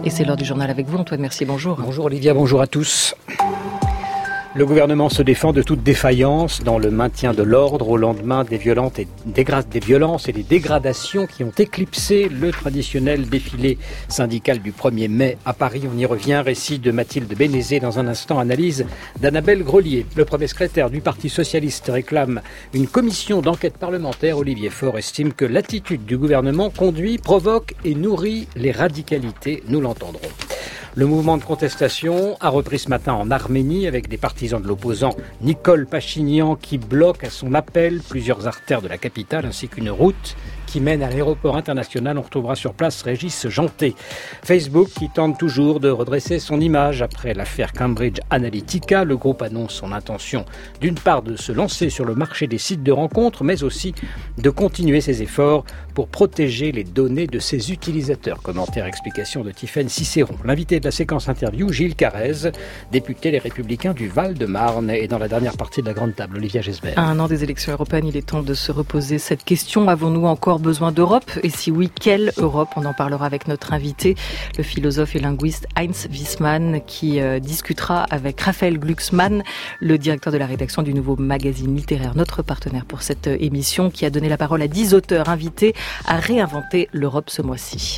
Et c'est l'heure du journal avec vous, Antoine Mercier, bonjour. Bonjour Olivia, bonjour à tous. Le gouvernement se défend de toute défaillance dans le maintien de l'ordre au lendemain des violences et des dégradations qui ont éclipsé le traditionnel défilé syndical du 1er mai à Paris. On y revient, récit de Mathilde Bénézé dans un instant, analyse d'Annabelle Grelier. Le premier secrétaire du Parti socialiste réclame une commission d'enquête parlementaire. Olivier Faure estime que l'attitude du gouvernement conduit, provoque et nourrit les radicalités. Nous l'entendrons. Le mouvement de contestation a repris ce matin en Arménie avec des partisans de l'opposant Nicole Pachinian qui bloque à son appel plusieurs artères de la capitale ainsi qu'une route qui mène à l'aéroport international. On retrouvera sur place Régis Janté. Facebook qui tente toujours de redresser son image après l'affaire Cambridge Analytica. Le groupe annonce son intention d'une part de se lancer sur le marché des sites de rencontres, mais aussi de continuer ses efforts pour protéger les données de ses utilisateurs. Commentaire, explication de Tiffaine Cicéron. L'invité de la séquence interview, Gilles Carrez, député Les Républicains du Val-de-Marne, et dans la dernière partie de la grande table, Olivia Gesbert. À un an des élections européennes, il est temps de se reposer cette question. Avons-nous encore besoin d'Europe? Et si oui, quelle Europe? On en parlera avec notre invité, le philosophe et linguiste Heinz Wiesmann, qui discutera avec Raphaël Glucksmann, le directeur de la rédaction du Nouveau Magazine Littéraire, notre partenaire pour cette émission, qui a donné la parole à 10 auteurs invités à réinventer l'Europe ce mois-ci.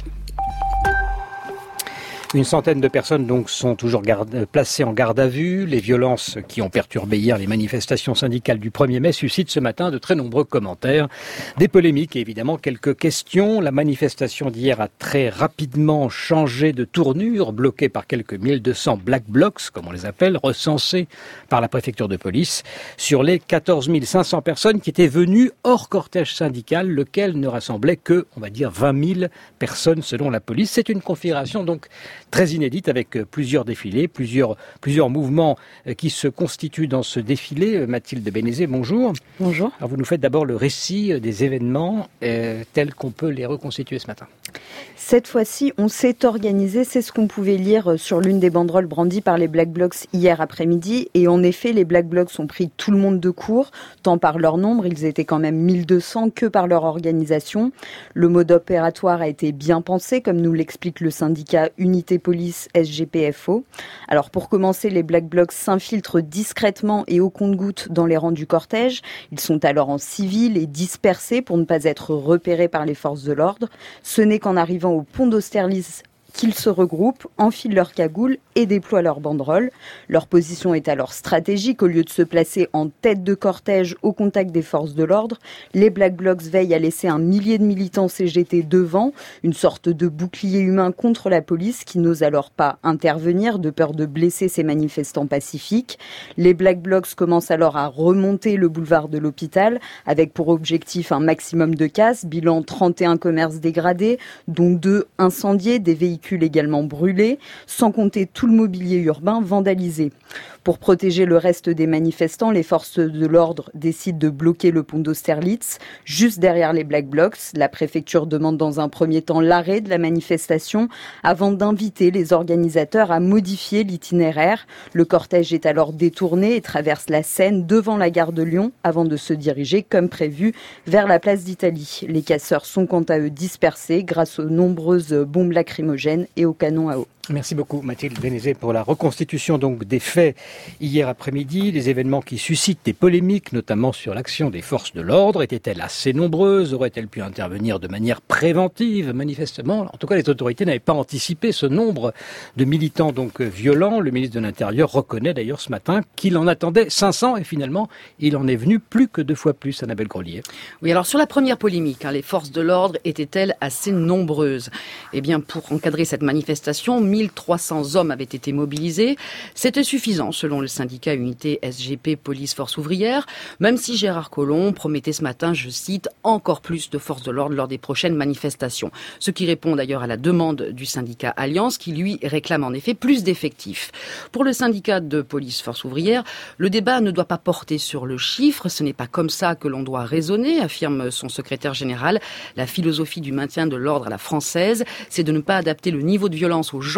Une centaine de personnes donc sont toujours placées en garde à vue. Les violences qui ont perturbé hier les manifestations syndicales du 1er mai suscitent ce matin de très nombreux commentaires, des polémiques et évidemment quelques questions. La manifestation d'hier a très rapidement changé de tournure, bloquée par quelques 1200 black blocs, comme on les appelle, recensés par la préfecture de police, sur les 14 500 personnes qui étaient venues hors cortège syndical, lequel ne rassemblait que, on va dire, 20 000 personnes selon la police. C'est une configuration donc très inédite avec plusieurs défilés, plusieurs mouvements qui se constituent dans ce défilé. Mathilde Bénézé, bonjour. Bonjour. Alors vous nous faites d'abord le récit des événements tels qu'on peut les reconstituer ce matin. Cette fois-ci, on s'est organisé, c'est ce qu'on pouvait lire sur l'une des banderoles brandies par les Black Blocs hier après-midi. Et en effet, les Black Blocs ont pris tout le monde de court, tant par leur nombre, ils étaient quand même 1200, que par leur organisation. Le mode opératoire a été bien pensé, comme nous l'explique le syndicat Unité Police SGPFO. Alors pour commencer, les Black Blocs s'infiltrent discrètement et au compte-gouttes dans les rangs du cortège. Ils sont alors en civil et dispersés pour ne pas être repérés par les forces de l'ordre. Ce n'est qu'en arrivant au pont d'Austerlitz qu'ils se regroupent, enfilent leurs cagoules et déploient leurs banderoles. Leur position est alors stratégique. Au lieu de se placer en tête de cortège au contact des forces de l'ordre, les Black Blocs veillent à laisser un millier de militants CGT devant, une sorte de bouclier humain contre la police qui n'ose alors pas intervenir de peur de blesser ces manifestants pacifiques. Les Black Blocs commencent alors à remonter le boulevard de l'Hôpital avec pour objectif un maximum de casses, bilan 31 commerces dégradés, dont 2 incendiés, des véhicules également brûlés, sans compter tout le mobilier urbain vandalisé. Pour protéger le reste des manifestants, les forces de l'ordre décident de bloquer le pont d'Austerlitz, juste derrière les Black Blocs. La préfecture demande dans un premier temps l'arrêt de la manifestation avant d'inviter les organisateurs à modifier l'itinéraire. Le cortège est alors détourné et traverse la Seine devant la gare de Lyon avant de se diriger, comme prévu, vers la place d'Italie. Les casseurs sont quant à eux dispersés grâce aux nombreuses bombes lacrymogènes et aux canons à eau. Merci beaucoup Mathilde Bénézé pour la reconstitution donc des faits hier après-midi. Les événements qui suscitent des polémiques, notamment sur l'action des forces de l'ordre, étaient-elles assez nombreuses? Auraient-elles pu intervenir de manière préventive? Manifestement, en tout cas les autorités n'avaient pas anticipé ce nombre de militants donc violents. Le ministre de l'Intérieur reconnaît d'ailleurs ce matin qu'il en attendait 500 et finalement il en est venu plus que 2 fois plus. Annabelle Grelier. Oui, alors sur la première polémique, les forces de l'ordre étaient-elles assez nombreuses? Eh bien, pour encadrer cette manifestation, 1300 hommes avaient été mobilisés. C'était suffisant, selon le syndicat Unité SGP Police Force Ouvrière, même si Gérard Collomb promettait ce matin, je cite, encore plus de forces de l'ordre lors des prochaines manifestations. Ce qui répond d'ailleurs à la demande du syndicat Alliance, qui lui réclame en effet plus d'effectifs. Pour le syndicat de Police Force Ouvrière, le débat ne doit pas porter sur le chiffre. Ce n'est pas comme ça que l'on doit raisonner, affirme son secrétaire général. La philosophie du maintien de l'ordre à la française, c'est de ne pas adapter le niveau de violence aux gens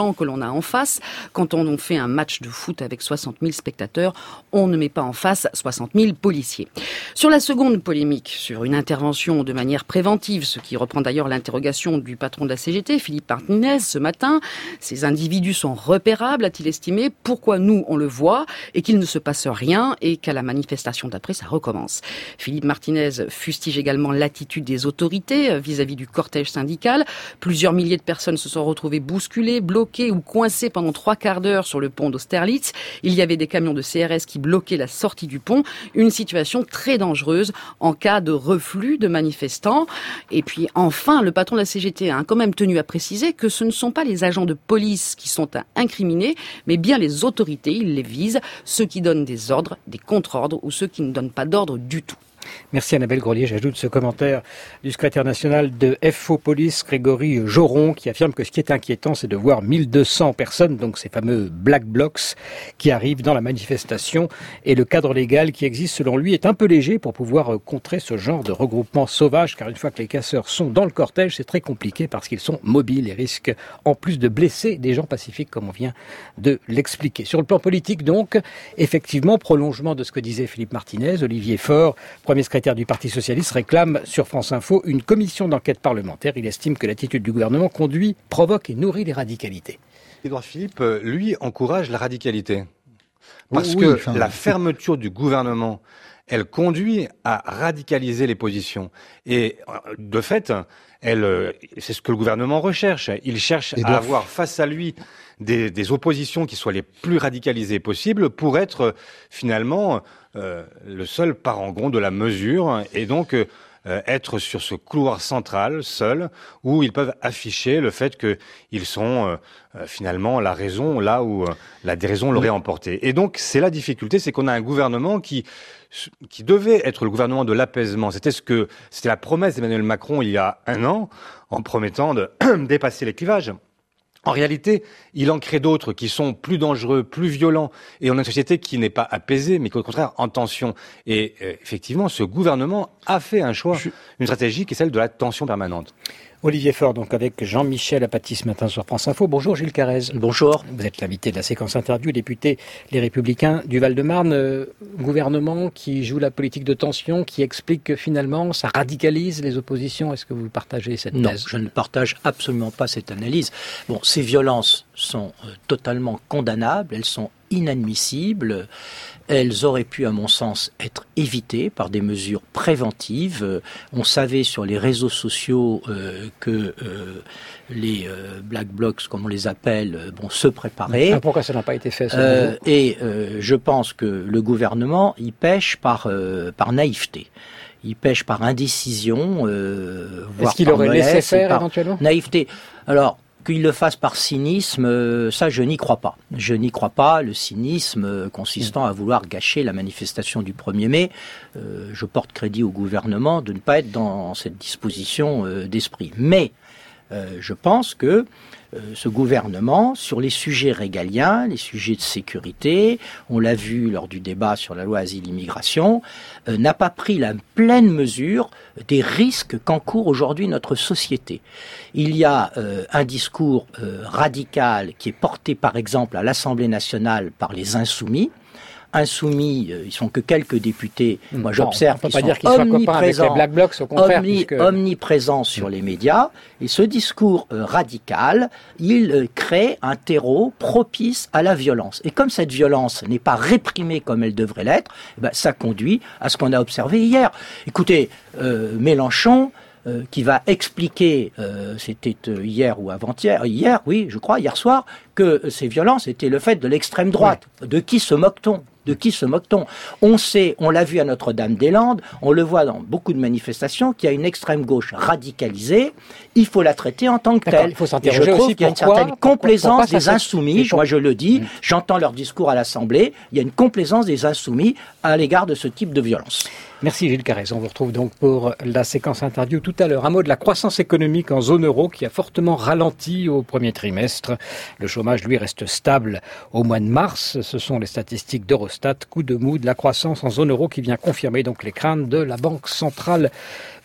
gens que l'on a en face. Quand on fait un match de foot avec 60 000 spectateurs, on ne met pas en face 60 000 policiers. Sur la seconde polémique, sur une intervention de manière préventive, ce qui reprend d'ailleurs l'interrogation du patron de la CGT, Philippe Martinez, ce matin, ces individus sont repérables, a-t-il estimé. Pourquoi nous, on le voit et qu'il ne se passe rien et qu'à la manifestation d'après, ça recommence. Philippe Martinez fustige également l'attitude des autorités vis-à-vis du cortège syndical. Plusieurs milliers de personnes se sont retrouvées bousculées, bloquées ou coincées pendant 3 quarts d'heure sur le pont d'Austerlitz. Il y avait des camions de CRS qui bloquaient la sortie du pont. Une situation très dangereuse en cas de reflux de manifestants. Et puis enfin, le patron de la CGT a quand même tenu à préciser que ce ne sont pas les agents de police qui sont incriminés, mais bien les autorités. Il les vise, ceux qui donnent des ordres, des contre-ordres ou ceux qui ne donnent pas d'ordre du tout. Merci Annabelle Grelier. J'ajoute ce commentaire du secrétaire national de FO Police, Grégory Joron, qui affirme que ce qui est inquiétant, c'est de voir 1200 personnes, donc ces fameux Black Blocs, qui arrivent dans la manifestation. Et le cadre légal qui existe, selon lui, est un peu léger pour pouvoir contrer ce genre de regroupement sauvage, car une fois que les casseurs sont dans le cortège, c'est très compliqué parce qu'ils sont mobiles et risquent, en plus de blesser des gens pacifiques, comme on vient de l'expliquer. Sur le plan politique, donc, effectivement, prolongement de ce que disait Philippe Martinez, Olivier Faure, premier secrétaire du Parti socialiste, réclame sur France Info une commission d'enquête parlementaire. Il estime que l'attitude du gouvernement conduit, provoque et nourrit les radicalités. Édouard Philippe, lui, encourage la radicalité. Parce que la fermeture du gouvernement, elle conduit à radicaliser les positions. Et de fait, c'est ce que le gouvernement recherche. Il cherche à avoir face à lui des oppositions qui soient les plus radicalisées possibles pour être finalement le seul parangon de la mesure et donc être sur ce couloir central, seul, où ils peuvent afficher le fait qu'ils sont finalement la raison là où la déraison l'aurait emporté. Et donc c'est la difficulté, c'est qu'on a un gouvernement qui devait être le gouvernement de l'apaisement. C'était la promesse d'Emmanuel Macron il y a 1 an, en promettant de dépasser les clivages. En réalité, il en crée d'autres qui sont plus dangereux, plus violents, et on a une société qui n'est pas apaisée, mais qui est au contraire en tension. Et effectivement, ce gouvernement a fait un choix, une stratégie qui est celle de la tension permanente. Olivier Faure, donc avec Jean-Michel Apathy ce matin sur France Info. Bonjour Gilles Carrez. Bonjour. Vous êtes l'invité de la séquence interview, député Les Républicains du Val-de-Marne. Gouvernement qui joue la politique de tension, qui explique que finalement ça radicalise les oppositions. Est-ce que vous partagez cette thèse ? Non, je ne partage absolument pas cette analyse. Bon, ces violences sont totalement condamnables, elles sont inadmissibles. Elles auraient pu, à mon sens, être évitées par des mesures préventives. On savait sur les réseaux sociaux que les Black Blocs, comme on les appelle, se préparaient. Pourquoi ça n'a pas été fait je pense que le gouvernement, il pêche par naïveté. Il pêche par indécision, voire est-ce qu'il aurait laissé faire éventuellement ? Naïveté. Alors, qu'il le fasse par cynisme, ça je n'y crois pas. Je n'y crois pas, le cynisme consistant à vouloir gâcher la manifestation du 1er mai. Je porte crédit au gouvernement de ne pas être dans cette disposition d'esprit. Mais je pense que ce gouvernement, sur les sujets régaliens, les sujets de sécurité, on l'a vu lors du débat sur la loi Asile-Immigration, n'a pas pris la pleine mesure des risques qu'encourt aujourd'hui notre société. Il y a un discours radical qui est porté par exemple à l'Assemblée nationale par les Insoumis. Insoumis, ils sont que quelques députés. Moi, j'observe qu'ils sont omniprésents sur les médias. Et ce discours radical, il crée un terreau propice à la violence. Et comme cette violence n'est pas réprimée comme elle devrait l'être, ça conduit à ce qu'on a observé hier. Écoutez, Mélenchon, qui va expliquer, c'était hier ou avant-hier, hier soir, que ces violences étaient le fait de l'extrême droite. Oui. De qui se moque-t-on ? On sait, on l'a vu à Notre-Dame-des-Landes, on le voit dans beaucoup de manifestations, qu'il y a une extrême gauche radicalisée. Il faut la traiter en tant que telle. Il faut s'interroger je trouve qu'il y a une certaine complaisance des insoumis. Moi, je le dis, j'entends leur discours à l'Assemblée. Il y a une complaisance des insoumis à l'égard de ce type de violence. Merci Gilles Carrez. On vous retrouve donc pour la séquence interview tout à l'heure. Un mot de la croissance économique en zone euro qui a fortement ralenti au premier trimestre. Le chômage, lui, reste stable au mois de mars. Ce sont les statistiques d'Eurostat. Coup de mou de la croissance en zone euro qui vient confirmer donc les craintes de la Banque centrale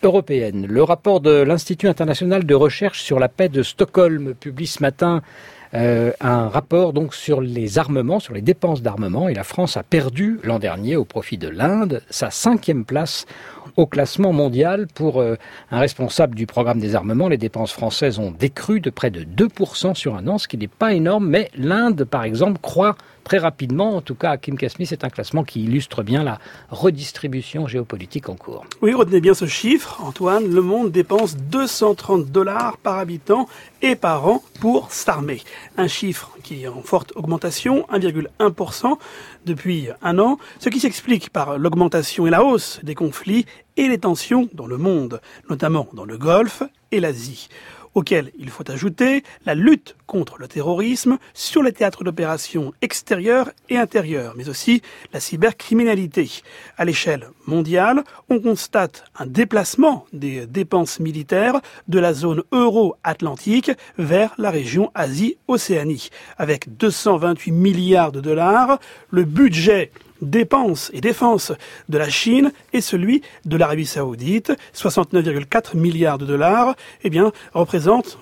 européenne. Le rapport de l'Institut international de recherche sur la paix de Stockholm publie ce matin un rapport donc sur les armements, sur les dépenses d'armement, et la France a perdu l'an dernier au profit de l'Inde sa 5e place au classement mondial. Pour un responsable du programme des armements, les dépenses françaises ont décru de près de 2% sur un an, ce qui n'est pas énorme, mais l'Inde, par exemple, croît très rapidement. En tout cas, Hakim Kasmi, c'est un classement qui illustre bien la redistribution géopolitique en cours. Oui, retenez bien ce chiffre, Antoine. Le monde dépense $230 par habitant et par an pour s'armer. Un chiffre qui est en forte augmentation, 1,1% depuis un an, ce qui s'explique par l'augmentation et la hausse des conflits et les tensions dans le monde, notamment dans le Golfe et l'Asie, auquel il faut ajouter la lutte contre le terrorisme sur les théâtres d'opérations extérieurs et intérieurs, mais aussi la cybercriminalité. À l'échelle mondiale, on constate un déplacement des dépenses militaires de la zone euro-atlantique vers la région Asie-Océanie. Avec 228 milliards de dollars, le budget dépenses et défense de la Chine et celui de l'Arabie Saoudite, 69,4 milliards de dollars, représentent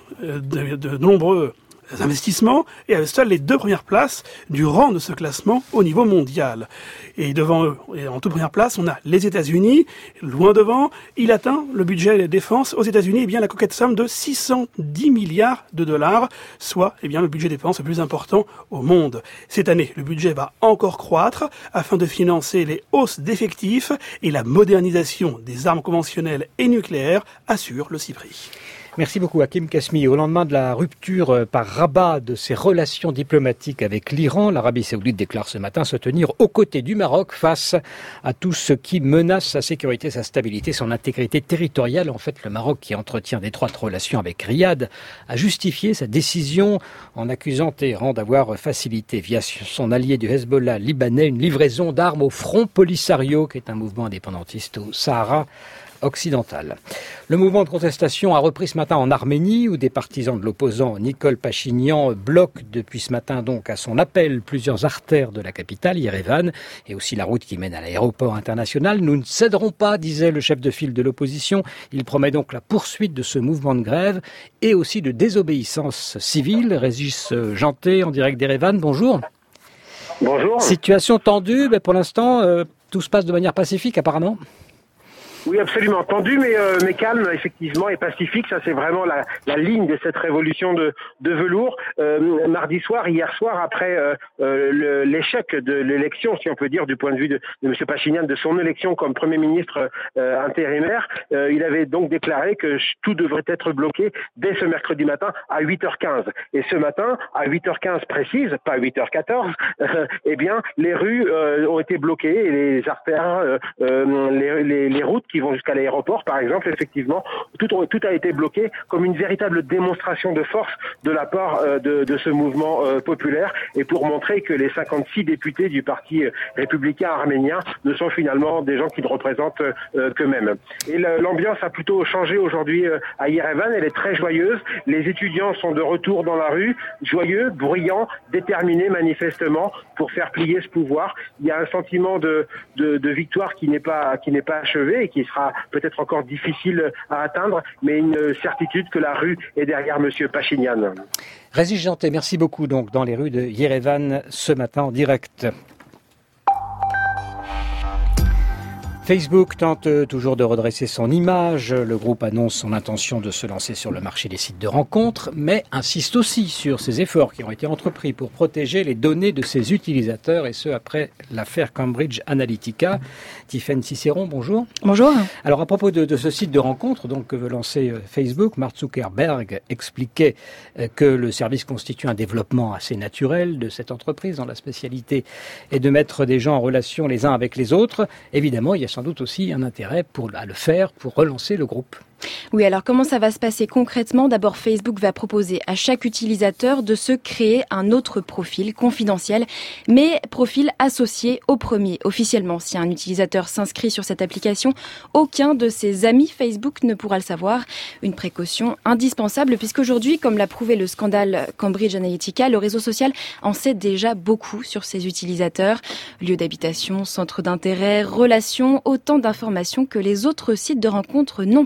de nombreux investissements et à seules les 2 premières places du rang de ce classement au niveau mondial. Et devant eux, et en toute première place, on a les États-Unis. Loin devant, il atteint le budget de défense aux États-Unis, la coquette somme de 610 milliards de dollars, soit le budget défense le plus important au monde. Cette année, le budget va encore croître afin de financer les hausses d'effectifs et la modernisation des armes conventionnelles et nucléaires, assure le CIPRI. Merci beaucoup Hakim Kasmi. Au lendemain de la rupture par Rabat de ses relations diplomatiques avec l'Iran, l'Arabie Saoudite déclare ce matin se tenir aux côtés du Maroc face à tout ce qui menace sa sécurité, sa stabilité, son intégrité territoriale. En fait, le Maroc, qui entretient d'étroites relations avec Riyad, a justifié sa décision en accusant Téhéran d'avoir facilité via son allié du Hezbollah libanais une livraison d'armes au Front Polisario, qui est un mouvement indépendantiste au Sahara occidentale. Le mouvement de contestation a repris ce matin en Arménie, où des partisans de l'opposant Nikol Pachinian bloquent depuis ce matin donc à son appel plusieurs artères de la capitale, Yerevan, et aussi la route qui mène à l'aéroport international. Nous ne céderons pas, disait le chef de file de l'opposition. Il promet donc la poursuite de ce mouvement de grève et aussi de désobéissance civile. Régis Janté, en direct d'Yerevan, bonjour. Bonjour. Situation tendue, mais pour l'instant, tout se passe de manière pacifique apparemment. Oui, absolument. Tendu, mais calme, effectivement, et pacifique. Ça, c'est vraiment la ligne de cette révolution de velours. Mardi soir, hier soir, après l'échec de l'élection, si on peut dire, du point de vue de M. Pachinian, de son élection comme Premier ministre intérimaire, il avait donc déclaré que tout devrait être bloqué dès ce mercredi matin à 8h15. Et ce matin, à 8h15 précise, pas 8h14, les rues ont été bloquées et les artères, les routes qui vont jusqu'à l'aéroport, par exemple, effectivement, tout a été bloqué comme une véritable démonstration de force de la part de ce mouvement populaire, et pour montrer que les 56 députés du Parti républicain arménien ne sont finalement des gens qui ne représentent qu'eux-mêmes. Et l'ambiance a plutôt changé aujourd'hui à Yerevan, elle est très joyeuse. Les étudiants sont de retour dans la rue, joyeux, bruyants, déterminés manifestement pour faire plier ce pouvoir. Il y a un sentiment de victoire qui n'est pas achevé et qui sera peut-être encore difficile à atteindre, mais une certitude que la rue est derrière M. Pachinian. Régis Janté, merci beaucoup donc dans les rues de Yerevan ce matin en direct. Facebook tente toujours de redresser son image. Le groupe annonce son intention de se lancer sur le marché des sites de rencontres, mais insiste aussi sur ses efforts qui ont été entrepris pour protéger les données de ses utilisateurs, et ce après l'affaire Cambridge Analytica. Tiffaine Cicéron, bonjour. Bonjour. Alors à propos de ce site de rencontres donc, que veut lancer Facebook, Mark Zuckerberg expliquait que le service constitue un développement assez naturel de cette entreprise dont la spécialité est de mettre des gens en relation les uns avec les autres. Évidemment, il y a sans doute aussi un intérêt à le faire pour relancer le groupe. Oui, alors comment ça va se passer concrètement ? D'abord, Facebook va proposer à chaque utilisateur de se créer un autre profil confidentiel, mais profil associé au premier. Officiellement, si un utilisateur s'inscrit sur cette application, aucun de ses amis Facebook ne pourra le savoir. Une précaution indispensable, puisqu'aujourd'hui, comme l'a prouvé le scandale Cambridge Analytica, le réseau social en sait déjà beaucoup sur ses utilisateurs. Lieu d'habitation, centre d'intérêt, relations, autant d'informations que les autres sites de rencontres n'ont pas.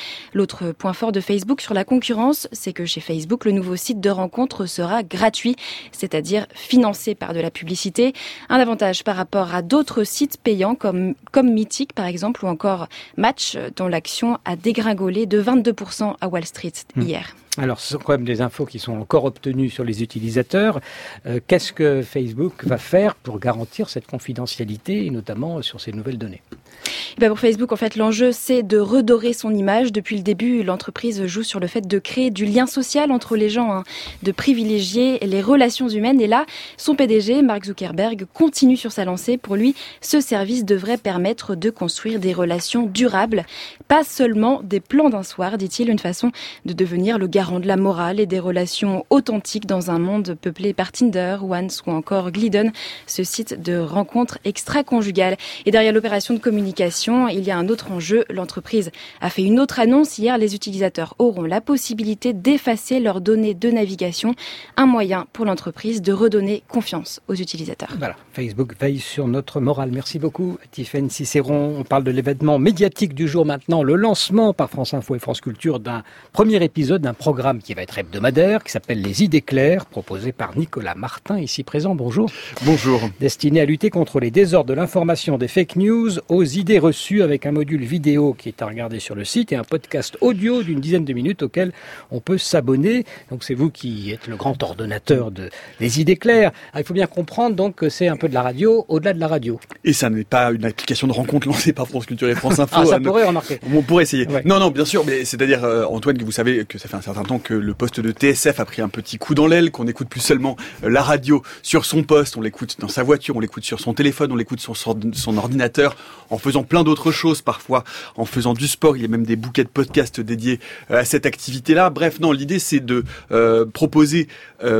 L'autre point fort de Facebook sur la concurrence, c'est que chez Facebook, le nouveau site de rencontre sera gratuit, c'est-à-dire financé par de la publicité. Un avantage par rapport à d'autres sites payants comme Mythic par exemple ou encore Match, dont l'action a dégringolé de 22% à Wall Street hier. Alors, ce sont quand même des infos qui sont encore obtenues sur les utilisateurs. Qu'est-ce que Facebook va faire pour garantir cette confidentialité, et notamment sur ces nouvelles données ? Pour Facebook, en fait, l'enjeu, c'est de redorer son image. Depuis le début, l'entreprise joue sur le fait de créer du lien social entre les gens, de privilégier les relations humaines. Et là, son PDG, Mark Zuckerberg, continue sur sa lancée. Pour lui, ce service devrait permettre de construire des relations durables, pas seulement des plans d'un soir, dit-il, une façon de devenir le garant de la morale et des relations authentiques dans un monde peuplé par Tinder, Once ou encore Glidden, ce site de rencontres extra-conjugales. Et derrière l'opération de communication, il y a un autre enjeu. L'entreprise a fait une autre annonce hier. Les utilisateurs auront la possibilité d'effacer leurs données de navigation. Un moyen pour l'entreprise de redonner confiance aux utilisateurs. Voilà, Facebook veille sur notre morale. Merci beaucoup, Tiffaine Cicéron. On parle de l'événement médiatique du jour maintenant, le lancement par France Info et France Culture d'un premier épisode d'un programme qui va être hebdomadaire, qui s'appelle Les Idées Claires, proposé par Nicolas Martin, ici présent. Bonjour. Bonjour. Destiné à lutter contre les désordres de l'information, des fake news, aux idées reçues, avec un module vidéo qui est à regarder sur le site et un podcast audio d'une dizaine de minutes auquel on peut s'abonner. Donc c'est vous qui êtes le grand ordonnateur des Idées Claires. Alors, il faut bien comprendre donc que c'est un peu de la radio au-delà de la radio. Et ça n'est pas une application de rencontre lancée par France Culture et France Info. Ah, ça pourrait remarquer. On pourrait essayer. Ouais. Non, bien sûr, mais c'est-à-dire, Antoine, que vous savez que ça fait un certain temps que le poste de TSF a pris un petit coup dans l'aile, qu'on n'écoute plus seulement la radio sur son poste, on l'écoute dans sa voiture, on l'écoute sur son téléphone, on l'écoute sur son ordinateur, en faisant plein d'autres choses, parfois en faisant du sport. Il y a même des bouquets de podcasts dédiés à cette activité-là. Bref, non, l'idée c'est de proposer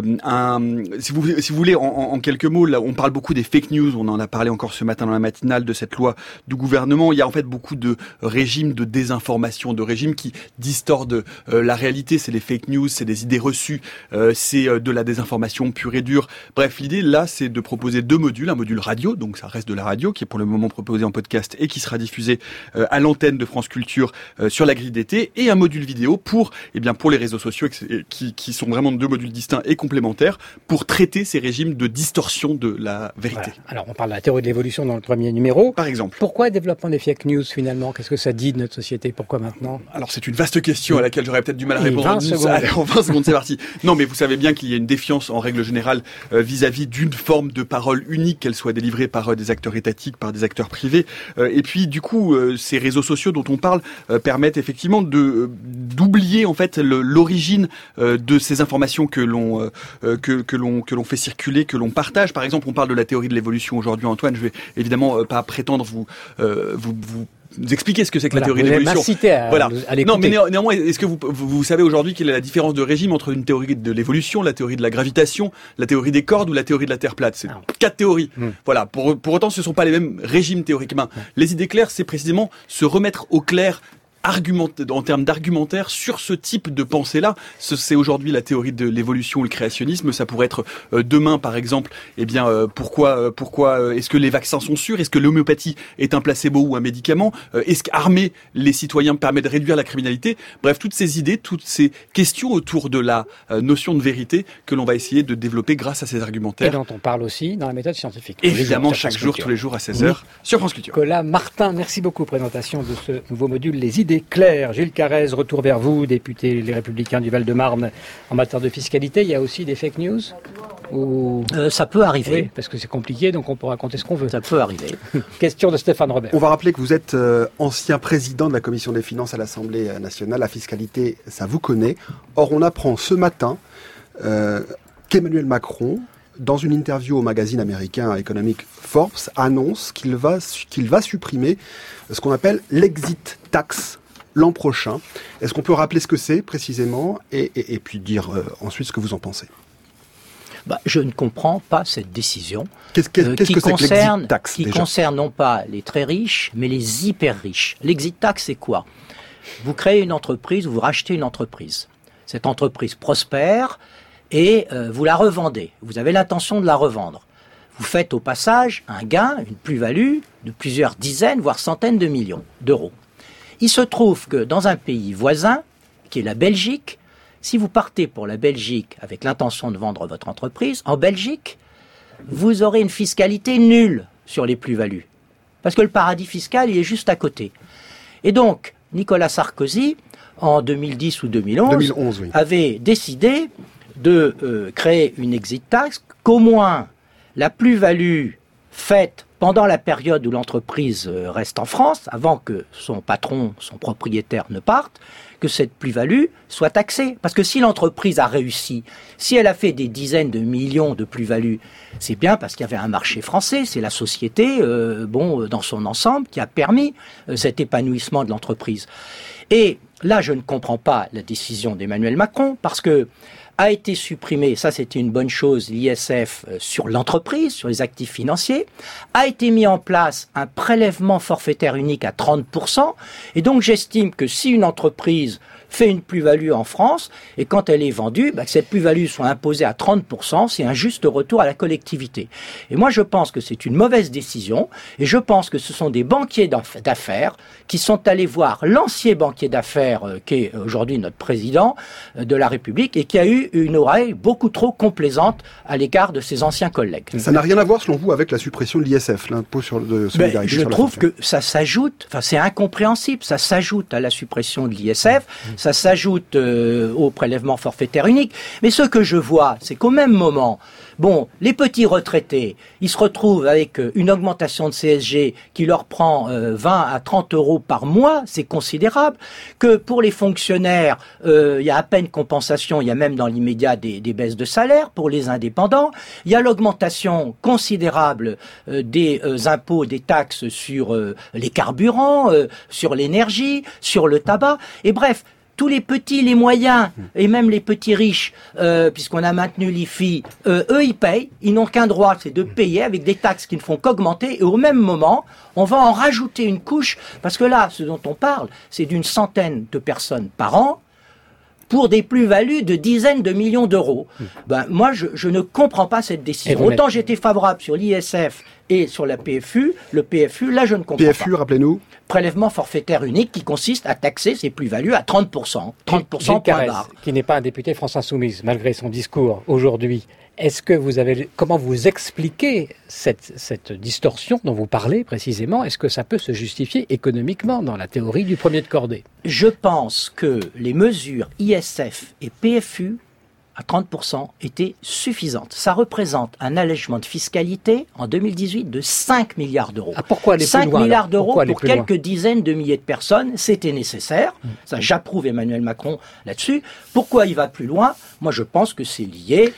si vous voulez, en quelques mots, là, on parle beaucoup des fake news, on en a parlé encore ce matin dans la matinale de cette loi du gouvernement. Il y a en fait beaucoup de régimes de désinformation, de régimes qui distordent la réalité. C'est les fake news, c'est des idées reçues, c'est de la désinformation pure et dure. Bref, l'idée là, c'est de proposer deux modules, un module radio, donc ça reste de la radio, qui est pour le moment proposé en podcast et qui sera diffusé à l'antenne de France Culture sur la grille d'été, et un module vidéo pour les réseaux sociaux, qui sont vraiment deux modules distincts et complémentaires pour traiter ces régimes de distorsion de la vérité. Voilà. Alors on parle de la théorie de l'évolution dans le premier numéro. Par exemple. Pourquoi le développement des fake news finalement ? Qu'est-ce que ça dit de notre société ? Pourquoi maintenant ? Alors c'est une vaste question à laquelle j'aurais peut-être du mal à répondre. 20 secondes. Allez, en 20 secondes, c'est parti. Non, mais vous savez bien qu'il y a une défiance en règle générale vis-à-vis d'une forme de parole unique, qu'elle soit délivrée par des acteurs étatiques, par des acteurs privés. Et puis du coup, ces réseaux sociaux dont on parle permettent effectivement d'oublier en fait l'origine de ces informations que l'on fait circuler, que l'on partage. Par exemple, on parle de la théorie de l'évolution aujourd'hui, Antoine. Je vais évidemment pas prétendre vous expliquer ce que c'est que la théorie de l'évolution. Voilà. Non, mais néanmoins, est-ce que vous savez aujourd'hui quelle est la différence de régime entre une théorie de l'évolution, la théorie de la gravitation, la théorie des cordes ou la théorie de la Terre plate ? C'est 4 théories. Voilà. Pour autant, ce ne sont pas les mêmes régimes théoriquement. Les idées claires, c'est précisément se remettre au clair en termes d'argumentaire sur ce type de pensée-là. C'est aujourd'hui la théorie de l'évolution ou le créationnisme. Ça pourrait être demain, par exemple, pourquoi est-ce que les vaccins sont sûrs ? Est-ce que l'homéopathie est un placebo ou un médicament ? Est-ce qu'armer les citoyens permet de réduire la criminalité ? Bref, toutes ces idées, toutes ces questions autour de la notion de vérité que l'on va essayer de développer grâce à ces argumentaires. Et dont on parle aussi dans la méthode scientifique. Évidemment, chaque jour, tous les jours à 16h sur France Culture. Nicolas Martin, merci beaucoup. Présentation de ce nouveau module, Les Idées Claires. Gilles Carrez, retour vers vous, député Les Républicains du Val-de-Marne. En matière de fiscalité, il y a aussi des fake news ou... Ça peut arriver. Oui, parce que c'est compliqué, donc on peut raconter ce qu'on veut. Ça peut arriver. Question de Stéphane Robert. On va rappeler que vous êtes ancien président de la Commission des Finances à l'Assemblée nationale. La fiscalité, ça vous connaît. Or, on apprend ce matin qu'Emmanuel Macron, dans une interview au magazine américain Economic Forbes, annonce qu'il va supprimer ce qu'on appelle l'exit tax l'an prochain. Est-ce qu'on peut rappeler ce que c'est précisément et puis dire ensuite ce que vous en pensez ? Je ne comprends pas cette décision Qu'est-ce que c'est que l'exit tax qui concerne non pas les très riches, mais les hyper riches. L'exit tax, c'est quoi ? Vous créez une entreprise, vous rachetez une entreprise. Cette entreprise prospère et vous la revendez. Vous avez l'intention de la revendre. Vous faites au passage un gain, une plus-value de plusieurs dizaines, voire centaines de millions d'euros. Il se trouve que dans un pays voisin, qui est la Belgique, si vous partez pour la Belgique avec l'intention de vendre votre entreprise, en Belgique, vous aurez une fiscalité nulle sur les plus-values. Parce que le paradis fiscal, il est juste à côté. Et donc, Nicolas Sarkozy, en 2010 ou 2011, avait décidé de créer une exit tax, qu'au moins la plus-value faite pendant la période où l'entreprise reste en France, avant que son patron, son propriétaire ne parte, que cette plus-value soit taxée. Parce que si l'entreprise a réussi, si elle a fait des dizaines de millions de plus-value, c'est bien parce qu'il y avait un marché français, c'est la société, dans son ensemble, qui a permis cet épanouissement de l'entreprise. Et là, je ne comprends pas la décision d'Emmanuel Macron, parce que a été supprimé, ça c'était une bonne chose, l'ISF sur l'entreprise, sur les actifs financiers, a été mis en place un prélèvement forfaitaire unique à 30%, et donc j'estime que si une entreprise fait une plus-value en France, et quand elle est vendue, que cette plus-value soit imposée à 30%, c'est un juste retour à la collectivité. Et moi je pense que c'est une mauvaise décision, et je pense que ce sont des banquiers d'affaires qui sont allés voir l'ancien banquier d'affaires qui est aujourd'hui notre président de la République, et qui a eu une oreille beaucoup trop complaisante à l'égard de ses anciens collègues. Ça n'a rien à voir, selon vous, avec la suppression de l'ISF, l'impôt de solidarité sur la fortune. Je trouve que ça s'ajoute, c'est incompréhensible, ça s'ajoute à la suppression de l'ISF, ça s'ajoute au prélèvement forfaitaire unique. Mais ce que je vois, c'est qu'au même moment, les petits retraités, ils se retrouvent avec une augmentation de CSG qui leur prend 20 à 30 euros par mois, c'est considérable. Que pour les fonctionnaires, il y a à peine compensation, il y a même dans l'immédiat des baisses de salaire. Pour les indépendants, il y a l'augmentation considérable des impôts, des taxes sur les carburants, sur l'énergie, sur le tabac. Et bref, tous les petits, les moyens, et même les petits riches, puisqu'on a maintenu l'IFI, eux, ils payent. Ils n'ont qu'un droit, c'est de payer avec des taxes qui ne font qu'augmenter. Et au même moment, on va en rajouter une couche. Parce que là, ce dont on parle, c'est d'une centaine de personnes par an pour des plus-values de dizaines de millions d'euros. Moi, je ne comprends pas cette décision. Autant j'étais favorable sur l'ISF et sur la PFU, le PFU, là, je ne comprends pas. PFU, rappelez-nous. Prélèvement forfaitaire unique qui consiste à taxer ces plus-values à 30%. 30% point barre. Qui n'est pas un député France Insoumise, malgré son discours aujourd'hui. Est-ce que comment vous expliquez cette distorsion dont vous parlez précisément? Est-ce que ça peut se justifier économiquement dans la théorie du premier de cordée? Je pense que les mesures ISF et PFU à 30% étaient suffisantes. Ça représente un allègement de fiscalité en 2018 de 5 milliards d'euros. Pourquoi aller 5 plus loin, milliards d'euros pour quelques loin dizaines de milliers de personnes, c'était nécessaire. Ça, j'approuve Emmanuel Macron là-dessus. Pourquoi il va plus loin? Moi, je pense que c'est lié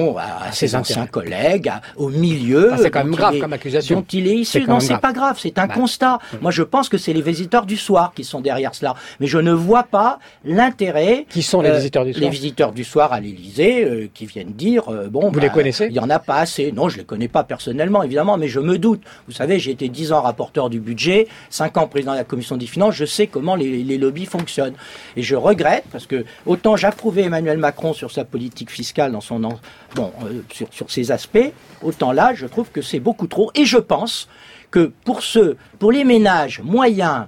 à ses anciens collègues, au milieu. C'est quand même grave comme accusation. Dont il est issu. Non, c'est pas grave, c'est un constat. Moi, je pense que c'est les visiteurs du soir qui sont derrière cela. Mais je ne vois pas l'intérêt. Qui sont les visiteurs du soir? Les visiteurs du soir à l'Élysée, qui viennent dire, vous les connaissez? Il y en a pas assez. Non, je les connais pas personnellement, évidemment, mais je me doute. Vous savez, j'ai été 10 ans rapporteur du budget, 5 ans président de la commission des finances, je sais comment les lobbies fonctionnent. Et je regrette, parce que autant j'approuvais Emmanuel Macron sur sa politique fiscale dans son sur ces aspects, autant là, je trouve que c'est beaucoup trop. Et je pense que pour les ménages moyens,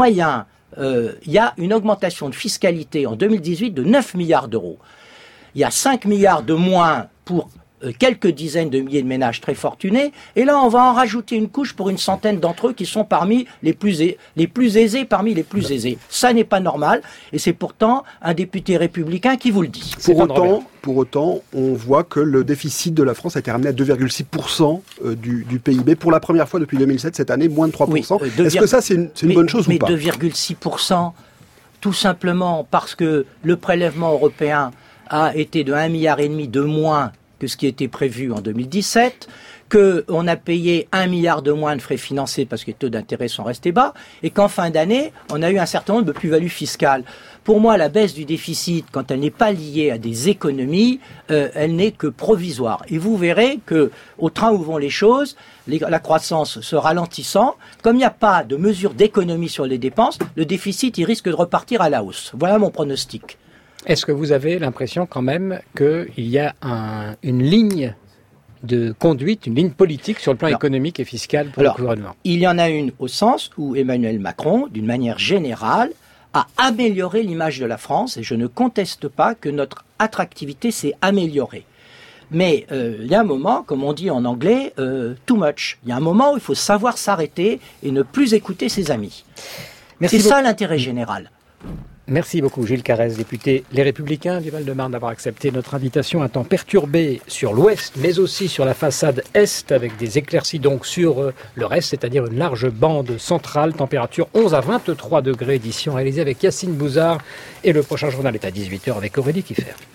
il y a une augmentation de fiscalité en 2018 de 9 milliards d'euros. Il y a 5 milliards de moins pour quelques dizaines de milliers de ménages très fortunés, et là on va en rajouter une couche pour une centaine d'entre eux qui sont parmi les plus aisés parmi les plus aisés. Ça n'est pas normal, et c'est pourtant un député républicain qui vous le dit. Pour autant, on voit que le déficit de la France a été ramené à 2,6% du PIB pour la première fois depuis 2007, cette année, moins de 3%. Oui, Est-ce que ça, c'est une bonne chose ou pas? Mais 2,6%, tout simplement parce que le prélèvement européen a été de 1,5 milliard de moins que ce qui était prévu en 2017, qu'on a payé 1 milliard de moins de frais financiers parce que les taux d'intérêt sont restés bas, et qu'en fin d'année, on a eu un certain nombre de plus-values fiscales. Pour moi, la baisse du déficit, quand elle n'est pas liée à des économies, elle n'est que provisoire. Et vous verrez que, au train où vont les choses, la croissance se ralentissant, comme il n'y a pas de mesure d'économie sur les dépenses, le déficit, il risque de repartir à la hausse. Voilà mon pronostic. Est-ce que vous avez l'impression quand même qu'il y a une ligne de conduite, une ligne politique sur le plan économique et fiscal pour le gouvernement? Il y en a une au sens où Emmanuel Macron, d'une manière générale, a amélioré l'image de la France, et je ne conteste pas que notre attractivité s'est améliorée. Mais il y a un moment, comme on dit en anglais, too much. Il y a un moment où il faut savoir s'arrêter et ne plus écouter ses amis. C'est ça l'intérêt général. Merci beaucoup Gilles Carrez, député Les Républicains du Val-de-Marne, d'avoir accepté notre invitation. Un temps perturbé sur l'ouest, mais aussi sur la façade est, avec des éclaircies donc sur le reste, c'est-à-dire une large bande centrale. Température 11 à 23 degrés, édition réalisée avec Yacine Bouzard. Et le prochain journal est à 18h avec Aurélie Kiffer.